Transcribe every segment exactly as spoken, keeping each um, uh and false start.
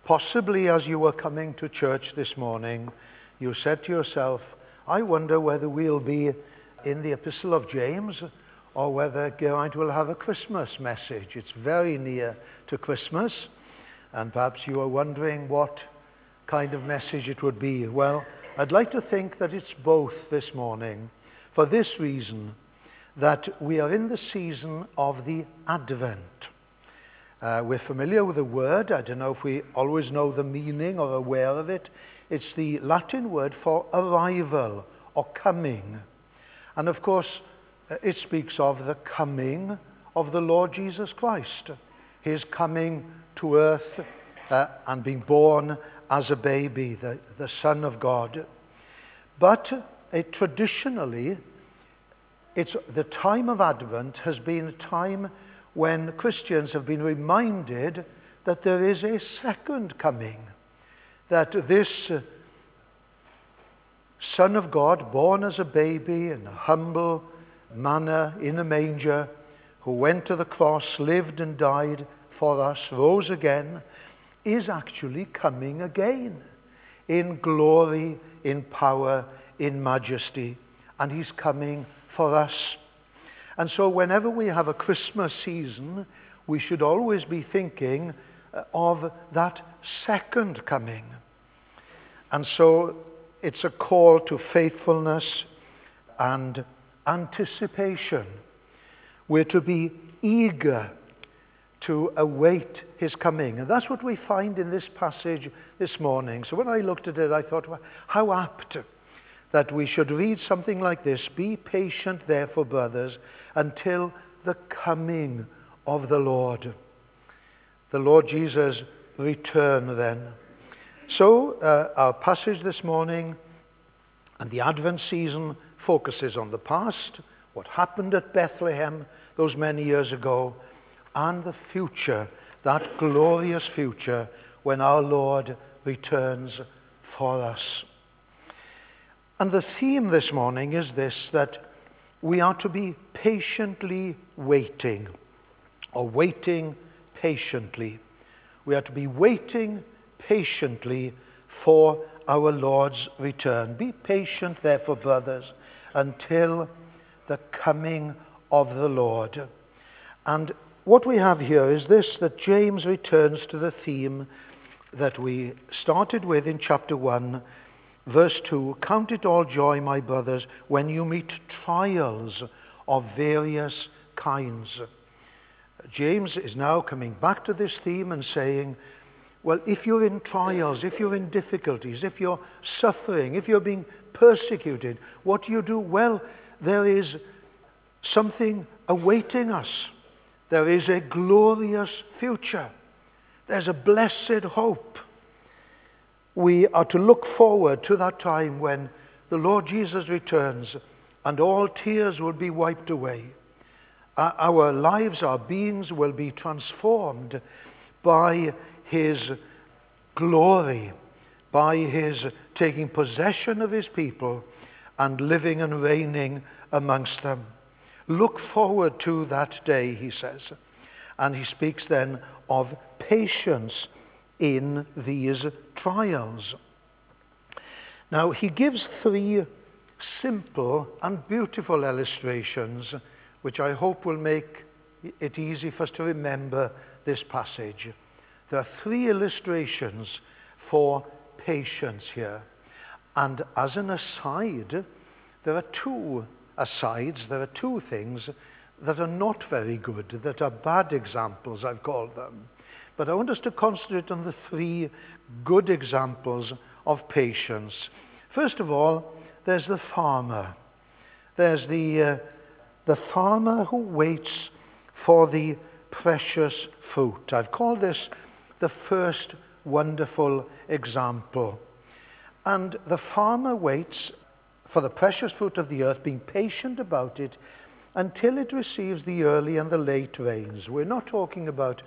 Possibly as you were coming to church this morning, you said to yourself, I wonder whether we'll be in the Epistle of James or whether Geraint will have a Christmas message. It's very near to Christmas, and perhaps you are wondering what kind of message it would be. Well, I'd like to think that it's both this morning, for this reason, that we are in the season of the Advent. Uh, we're familiar with the word. I don't know if we always know the meaning or aware of it. It's the Latin word for arrival or coming. And of course, it speaks of the coming of the Lord Jesus Christ. His coming to earth uh, and being born as a baby, the, the Son of God. But it, traditionally, it's, the time of Advent has been a time when Christians have been reminded that there is a second coming, that this uh, Son of God, born as a baby in a humble manner in a manger, who went to the cross, lived and died for us, rose again, is actually coming again in glory, in power, in majesty, and he's coming for us. And so whenever we have a Christmas season, we should always be thinking of that second coming. And so it's a call to faithfulness and anticipation. We're to be eager to await his coming. And that's what we find in this passage this morning. So when I looked at it, I thought, well, how apt that we should read something like this. Be patient, therefore, brothers, until the coming of the Lord. The Lord Jesus' return then. So uh, our passage this morning and the Advent season focuses on the past, what happened at Bethlehem those many years ago, and the future, that glorious future when our Lord returns for us. And the theme this morning is this, that we are to be patiently waiting, or waiting patiently. We are to be waiting patiently for our Lord's return. Be patient, therefore, brothers, until the coming of the Lord. And what we have here is this, that James returns to the theme that we started with in chapter one, verse two, count it all joy, my brothers, when you meet trials of various kinds. James is now coming back to this theme and saying, well, if you're in trials, if you're in difficulties, if you're suffering, if you're being persecuted, what do you do? Well, there is something awaiting us. There is a glorious future. There's a blessed hope. We are to look forward to that time when the Lord Jesus returns and all tears will be wiped away. Our lives, our beings will be transformed by his glory, by his taking possession of his people and living and reigning amongst them. Look forward to that day, he says. And he speaks then of patience in these trials. Now, he gives three simple and beautiful illustrations, which I hope will make it easy for us to remember this passage. There are three illustrations for patience here. And as an aside, there are two asides, there are two things that are not very good, that are bad examples, I've called them. But I want us to concentrate on the three good examples of patience. First of all, there's the farmer. There's the, uh, the farmer who waits for the precious fruit. I've called this the first wonderful example. And the farmer waits for the precious fruit of the earth, being patient about it until it receives the early and the late rains. We're not talking about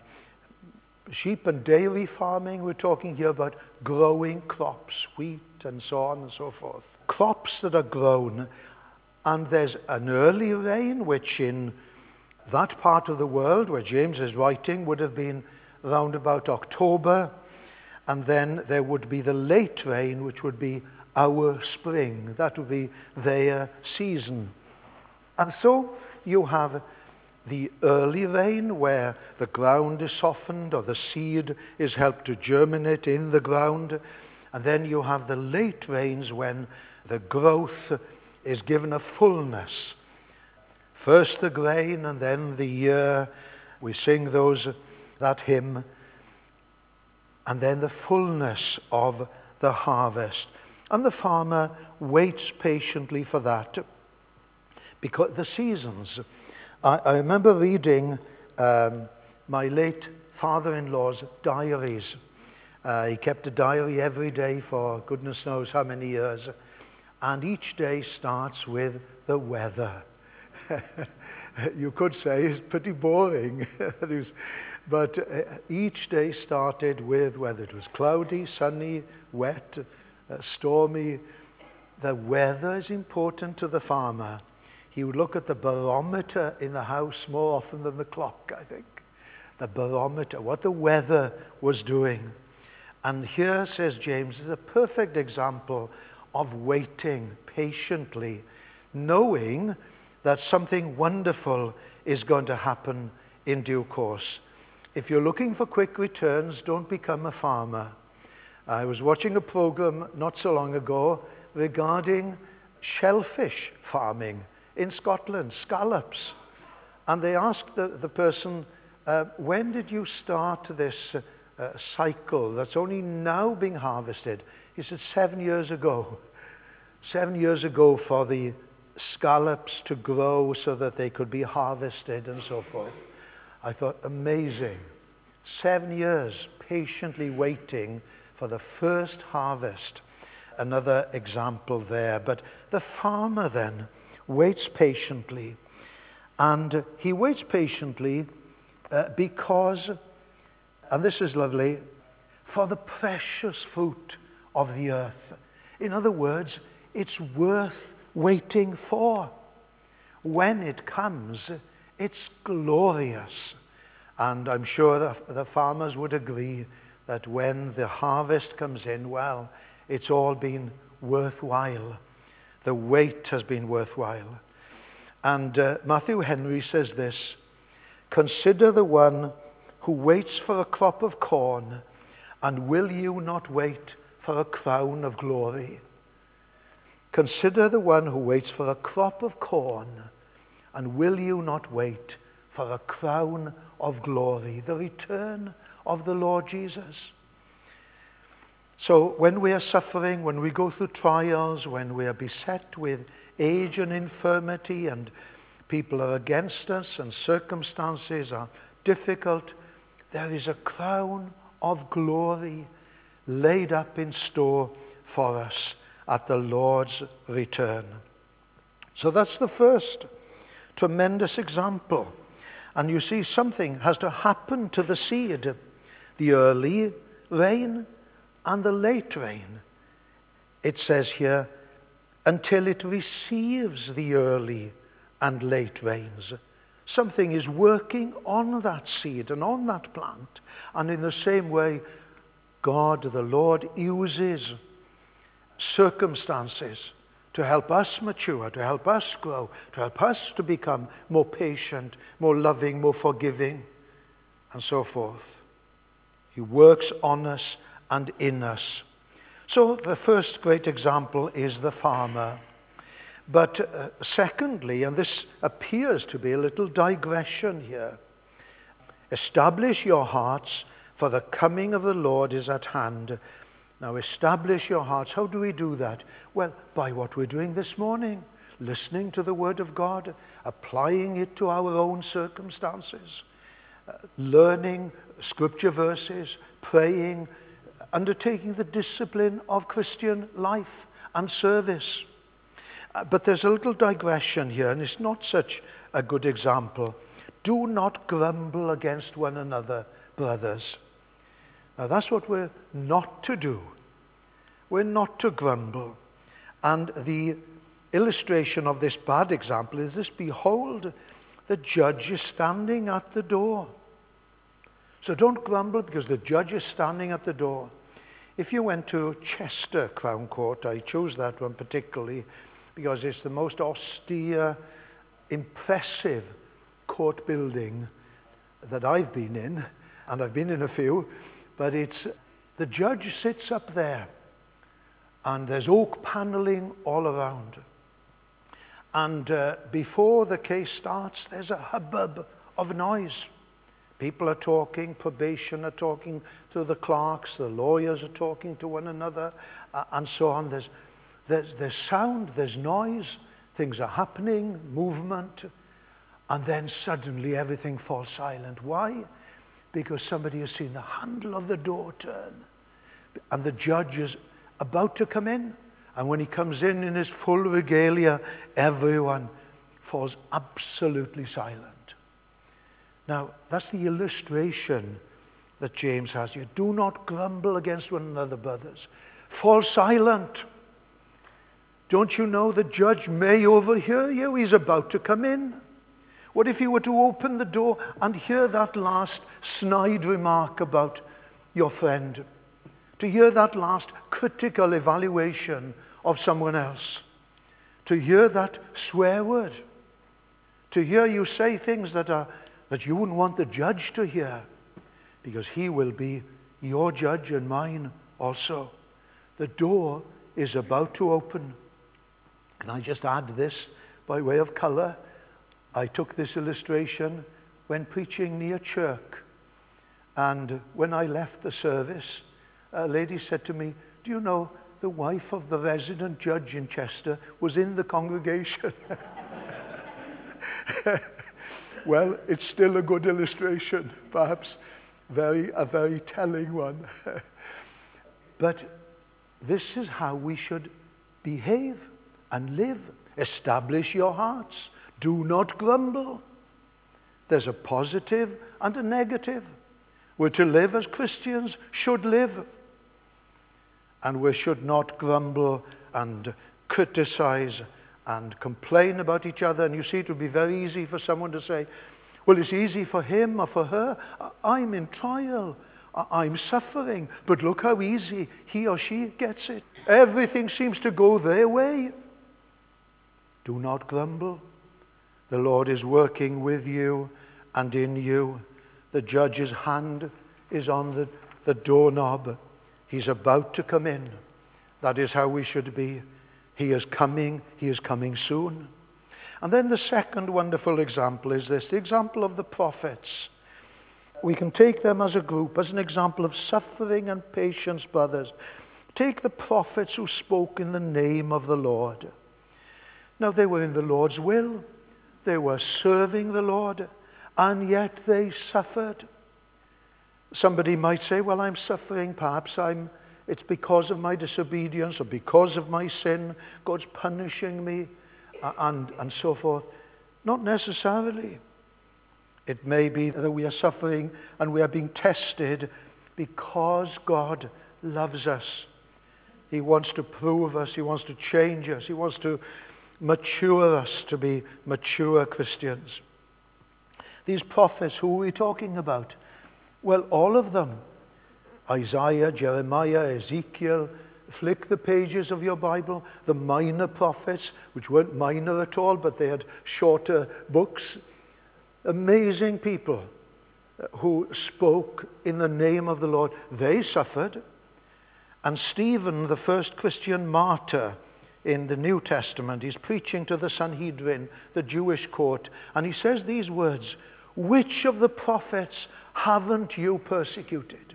sheep and dairy farming. We're talking here about growing crops, wheat and so on and so forth. Crops that are grown, and there's an early rain, which in that part of the world where James is writing would have been around about October, And then there would be the late rain, which would be our spring. That would be their season. And so you have the early rain, where the ground is softened or the seed is helped to germinate in the ground. And then you have the late rains, when the growth is given a fullness. First the grain, and then the year. We sing those that hymn. And then the fullness of the harvest. And the farmer waits patiently for that. Because the seasons. I, I remember reading um, my late father-in-law's diaries. Uh, he kept a diary every day for goodness knows how many years. And each day starts with the weather. You could say it's pretty boring. But uh, each day started with whether it was cloudy, sunny, wet, uh, stormy. The weather is important to the farmer. He would look at the barometer in the house more often than the clock, I think. The barometer, what the weather was doing. And here, says James, is a perfect example of waiting patiently, knowing that something wonderful is going to happen in due course. If you're looking for quick returns, don't become a farmer. I was watching a program not so long ago regarding shellfish farming in Scotland, scallops. And they asked the, the person, uh, when did you start this uh, uh, cycle that's only now being harvested? He said, seven years ago. Seven years ago for the scallops to grow so that they could be harvested and so forth. I thought, amazing. Seven years patiently waiting for the first harvest. Another example there. But the farmer then waits patiently. And he waits patiently uh, because, and this is lovely, for the precious fruit of the earth. In other words, it's worth waiting for. When it comes, it's glorious. And I'm sure the, the farmers would agree that when the harvest comes in, well, it's all been worthwhile. The wait has been worthwhile. And uh, Matthew Henry says this, consider the one who waits for a crop of corn, and will you not wait for a crown of glory? Consider the one who waits for a crop of corn, and will you not wait for a crown of glory, the return of the Lord Jesus? So when we are suffering, when we go through trials, when we are beset with age and infirmity, and people are against us, and circumstances are difficult, there is a crown of glory laid up in store for us at the Lord's return. So that's the first tremendous example. And you see, something has to happen to the seed. The early rain and the late rain. It says here, until it receives the early and late rains. Something is working on that seed and on that plant. And in the same way, God, the Lord, uses circumstances to help us mature, to help us grow, to help us to become more patient, more loving, more forgiving, and so forth. He works on us and in us. So the first great example is the farmer. But uh, secondly, and this appears to be a little digression here, establish your hearts, for the coming of the Lord is at hand. Now, establish your hearts. How do we do that? Well, by what we're doing this morning, listening to the Word of God, applying it to our own circumstances, uh, learning scripture verses, praying, undertaking the discipline of Christian life and service. Uh, but there's a little digression here, and it's not such a good example. Do not grumble against one another, brothers. Now, that's what we're not to do. We're not to grumble. And the illustration of this bad example is this: behold, the judge is standing at the door. So don't grumble because the judge is standing at the door. If you went to Chester Crown Court, I chose that one particularly because it's the most austere, impressive court building that I've been in, and I've been in a few, but it's, the judge sits up there, and there's oak paneling all around. And uh, before the case starts, there's a hubbub of noise. People are talking, probation are talking to the clerks, the lawyers are talking to one another, uh, and so on. There's, there's, there's sound, there's noise, things are happening, movement, and then suddenly everything falls silent. Why? Because somebody has seen the handle of the door turn, and the judge is about to come in, and when he comes in in his full regalia, everyone falls absolutely silent. Now, that's the illustration that James has here. Do not grumble against one another, brothers. Fall silent. Don't you know the judge may overhear you? He's about to come in. What if he were to open the door and hear that last snide remark about your friend? To hear that last critical evaluation of someone else? To hear that swear word? To hear you say things that are that you wouldn't want the judge to hear, because he will be your judge and mine also. The door is about to open. Can I just add this by way of color? I took this illustration when preaching near Chirk, and when I left the service, a lady said to me, "Do you know the wife of the resident judge in Chester was in the congregation?" Well, it's still a good illustration, perhaps very a very telling one. But this is how we should behave and live. Establish your hearts. Do not grumble. There's a positive and a negative. We're to live as Christians should live. And we should not grumble and criticize and complain about each other. And you see, it would be very easy for someone to say, well, it's easy for him or for her. I'm in trial. I'm suffering. But look how easy he or she gets it. Everything seems to go their way. Do not grumble. The Lord is working with you and in you. The judge's hand is on the, the doorknob. He's about to come in. That is how we should be. He is coming. He is coming soon. And then the second wonderful example is this, the example of the prophets. We can take them as a group, as an example of suffering and patience, brothers. Take the prophets who spoke in the name of the Lord. Now, they were in the Lord's will. They were serving the Lord, and yet they suffered. Somebody might say, well, I'm suffering. Perhaps I'm, it's because of my disobedience or because of my sin. God's punishing me, and, and so forth. Not necessarily. It may be that we are suffering and we are being tested because God loves us. He wants to prove us. He wants to change us. He wants to mature us to be mature Christians. These prophets, who are we talking about? Well, all of them. Isaiah, Jeremiah, Ezekiel. Flick the pages of your Bible. The minor prophets, which weren't minor at all, but they had shorter books. Amazing people who spoke in the name of the Lord. They suffered. And Stephen, the first Christian martyr in the New Testament, he's preaching to the Sanhedrin, the Jewish court, and he says these words, which of the prophets haven't you persecuted?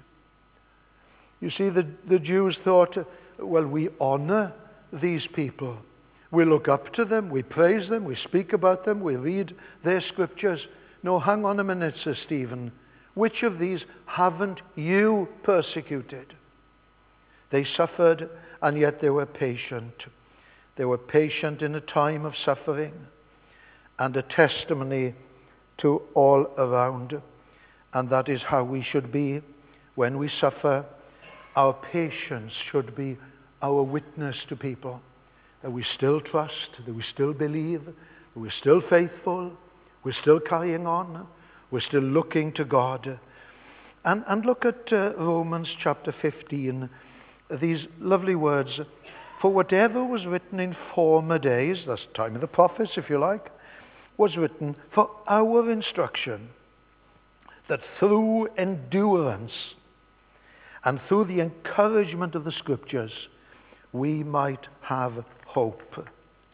You see, the, the Jews thought, well, we honor these people. We look up to them, we praise them, we speak about them, we read their scriptures. No, hang on a minute, says Stephen. Which of these haven't you persecuted? They suffered, and yet they were patient. They were patient in a time of suffering and a testimony to all around. And that is how we should be when we suffer. Our patience should be our witness to people, that we still trust, that we still believe, that we're still faithful, we're still carrying on, we're still looking to God. And, and look at uh, Romans chapter fifteen. these lovely words, for whatever was written in former days, that's the time of the prophets, if you like, was written for our instruction, that through endurance and through the encouragement of the Scriptures, we might have hope.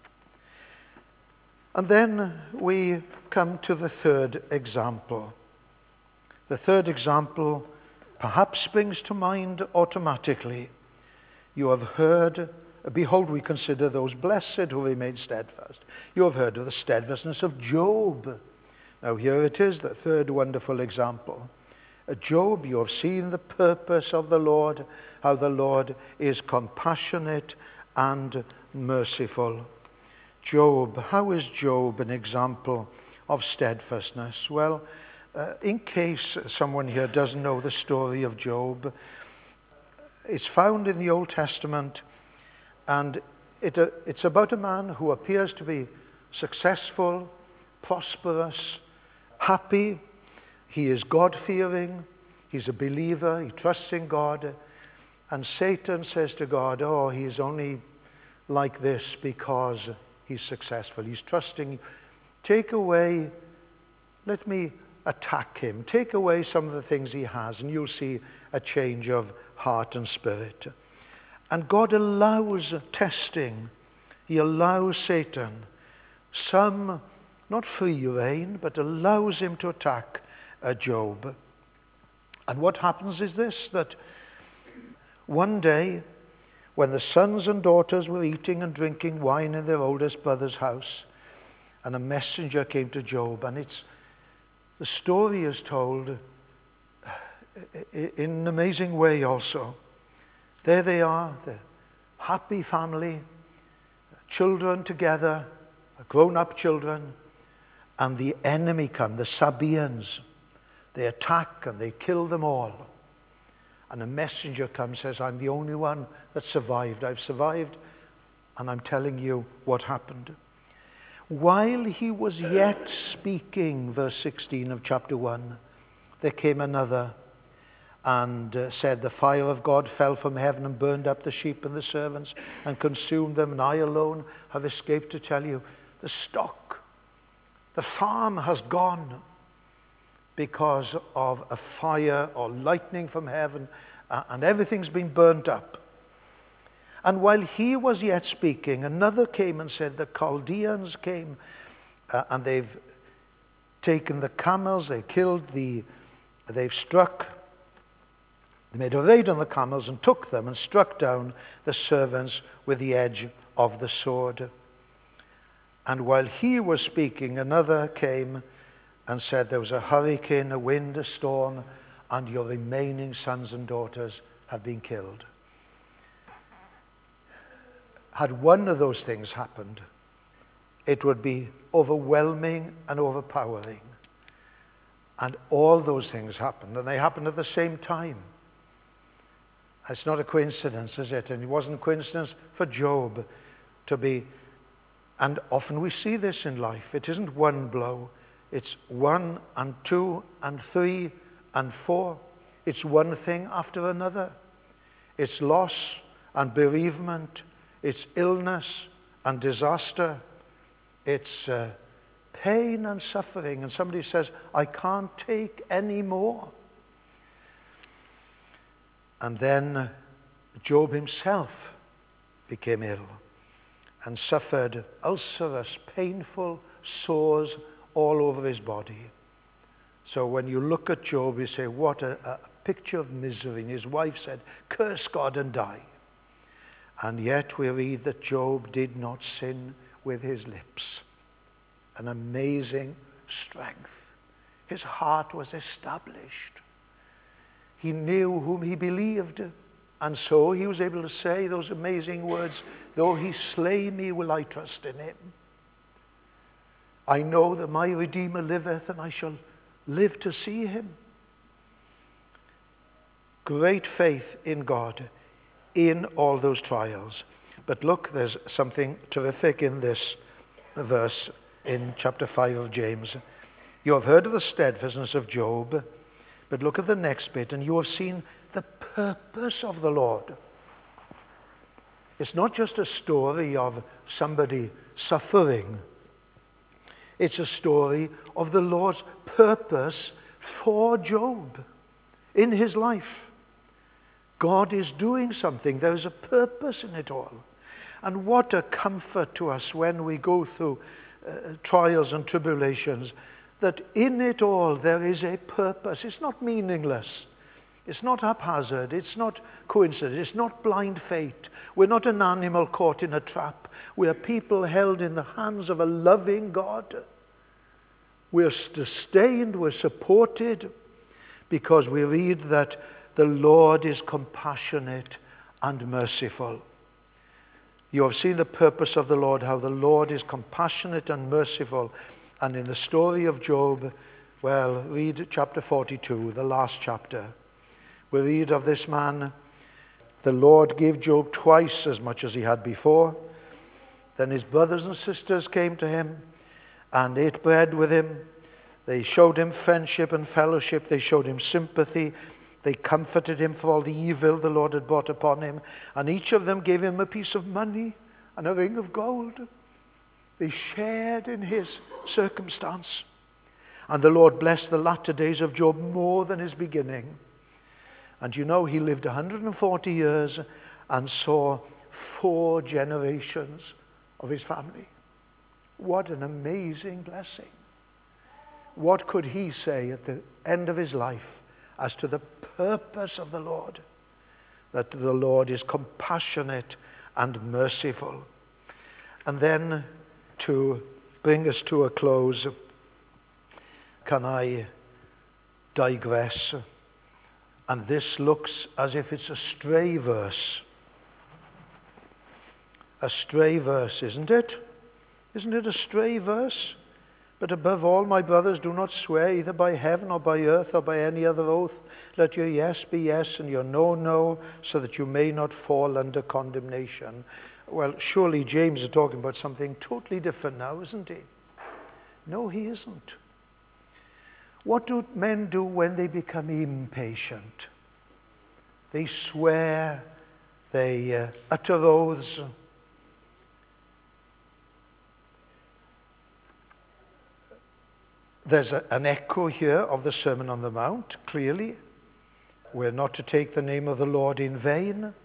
And then we come to the third example. The third example perhaps springs to mind automatically. You have heard, behold, we consider those blessed who remain steadfast. You have heard of the steadfastness of Job. Now here it is, the third wonderful example. Job, you have seen the purpose of the Lord, how the Lord is compassionate and merciful. Job, how is Job an example of steadfastness? Well, uh, in case someone here doesn't know the story of Job, it's found in the Old Testament, and it, uh, it's about a man who appears to be successful, prosperous, happy. He is God-fearing. He's a believer. He trusts in God. And Satan says to God, oh, he's only like this because he's successful. He's trusting. Take away, let me attack him. Take away some of the things he has, and you'll see a change of heart and spirit. And God allows testing. He allows Satan some, not free rein, but allows him to attack uh, Job. And what happens is this, that one day, when the sons and daughters were eating and drinking wine in their oldest brother's house, and a messenger came to Job, and it's the story is told in an amazing way also. There they are, the happy family, children together, grown-up children, and the enemy come, the Sabaeans. They attack and they kill them all. And a messenger comes, says, I'm the only one that survived. I've survived, and I'm telling you what happened. While he was yet speaking, verse sixteen of chapter one, there came another and uh, said, the fire of God fell from heaven and burned up the sheep and the servants and consumed them, and I alone have escaped to tell you, the stock, the farm has gone because of a fire or lightning from heaven, uh, and everything's been burnt up. And while he was yet speaking, another came and said, the Chaldeans came, uh, and they've taken the camels, they killed the, they've struck, they made a raid on the camels and took them and struck down the servants with the edge of the sword. And while he was speaking, another came and said, there was a hurricane, a wind, a storm, and your remaining sons and daughters have been killed. Had one of those things happened, it would be overwhelming and overpowering. And all those things happened, and they happened at the same time. It's not a coincidence, is it? And it wasn't a coincidence for Job to be, and often we see this in life. It isn't one blow. It's one and two and three and four. It's one thing after another. It's loss and bereavement. It's illness and disaster. It's uh, pain and suffering. And somebody says, I can't take any more. And then Job himself became ill and suffered ulcerous, painful sores all over his body. So when you look at Job, you say, what a, a picture of misery. And his wife said, curse God and die. And yet we read that Job did not sin with his lips. An amazing strength. His heart was established. He knew whom he believed. And so he was able to say those amazing words, though he slay me, will I trust in him. I know that my Redeemer liveth, and I shall live to see him. Great faith in God in all those trials. But look, there's something terrific in this verse in chapter five of James. You have heard of the steadfastness of Job, but look at the next bit, and you have seen the purpose of the Lord. It's not just a story of somebody suffering. It's a story of the Lord's purpose for Job in his life. God is doing something. There is a purpose in it all. And what a comfort to us when we go through uh, trials and tribulations, that in it all there is a purpose. It's not meaningless. It's not haphazard. It's not coincidence. It's not blind fate. We're not an animal caught in a trap. We are people held in the hands of a loving God. We're sustained, we're supported, because we read that the Lord is compassionate and merciful. You have seen the purpose of the Lord, how the Lord is compassionate and merciful. And in the story of Job, well, read chapter forty-two, the last chapter. We read of this man. The Lord gave Job twice as much as he had before. Then his brothers and sisters came to him and ate bread with him. They showed him friendship and fellowship. They showed him sympathy. They comforted him for all the evil the Lord had brought upon him. And each of them gave him a piece of money and a ring of gold. They shared in his circumstance. And the Lord blessed the latter days of Job more than his beginning. And you know, he lived one hundred forty years and saw four generations of his family. What an amazing blessing. What could he say at the end of his life as to the purpose of the Lord? That the Lord is compassionate and merciful. And then, to bring us to a close, can I digress? And this looks as if it's a stray verse. A stray verse, isn't it? Isn't it a stray verse? But above all, my brothers, do not swear either by heaven or by earth or by any other oath. Let your yes be yes and your no, no, so that you may not fall under condemnation. Well, surely James is talking about something totally different now, isn't he? No, he isn't. What do men do when they become impatient? They swear, they uh, utter oaths. There's a, an echo here of the Sermon on the Mount, clearly. We're not to take the name of the Lord in vain.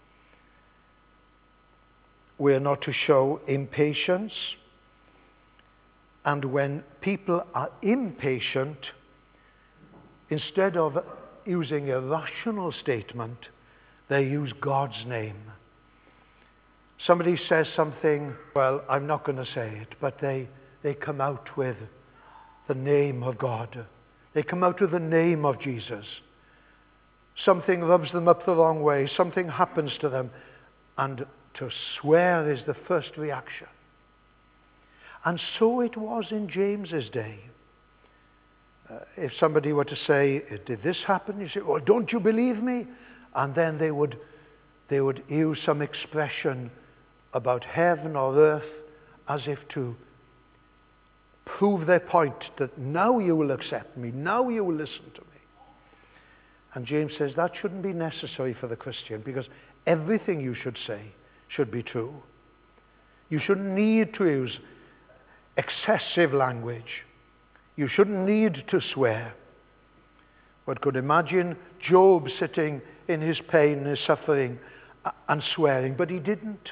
We're not to show impatience. And when people are impatient, instead of using a rational statement, they use God's name. Somebody says something, well, I'm not going to say it, but they, they come out with the name of God. They come out with the name of Jesus. Something rubs them up the wrong way. Something happens to them. And to swear is the first reaction. And so it was in James's day. Uh, if somebody were to say, did this happen? You say, well, don't you believe me? And then they would, they would use some expression about heaven or earth as if to prove their point, that now you will accept me, now you will listen to me. And James says that shouldn't be necessary for the Christian, because everything you should say should be true. You shouldn't need to use excessive language. You shouldn't need to swear. One could imagine Job sitting in his pain, his suffering, and swearing, but he didn't.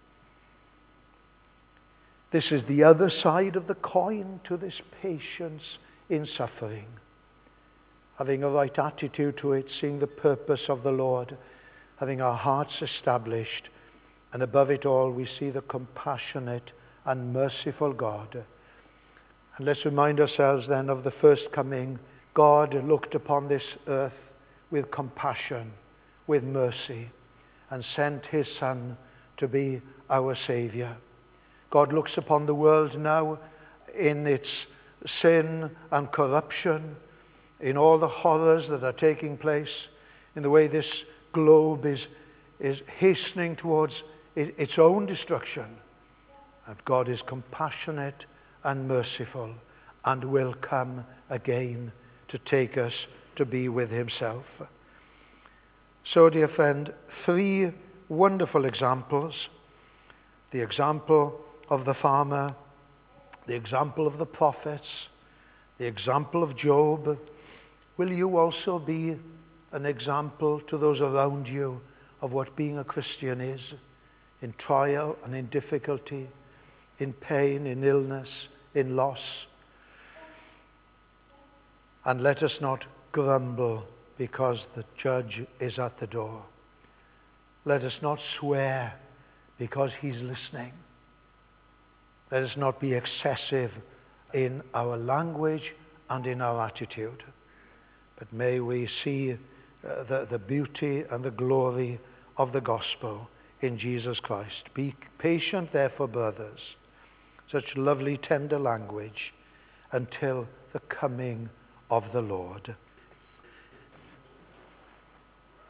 This is the other side of the coin to this patience in suffering. Having a right attitude to it, seeing the purpose of the Lord, having our hearts established, and above it all, we see the compassionate and merciful God. And let's remind ourselves then of the first coming. God looked upon this earth with compassion, with mercy, and sent his Son to be our Savior. God looks upon the world now in its sin and corruption, in all the horrors that are taking place, in the way this globe is, is hastening towards its own destruction. And God is compassionate and merciful and will come again to take us to be with himself. So, dear friend, three wonderful examples. The example of the farmer, the example of the prophets, the example of Job. Will you also be an example to those around you of what being a Christian is, in trial and in difficulty, in pain, in illness, in loss? And let us not grumble because the judge is at the door. Let us not swear because he's listening. Let us not be excessive in our language and in our attitude. But may we see uh, the, the beauty and the glory of the gospel in Jesus Christ. Be patient, therefore, brothers, such lovely, tender language, until the coming of the Lord.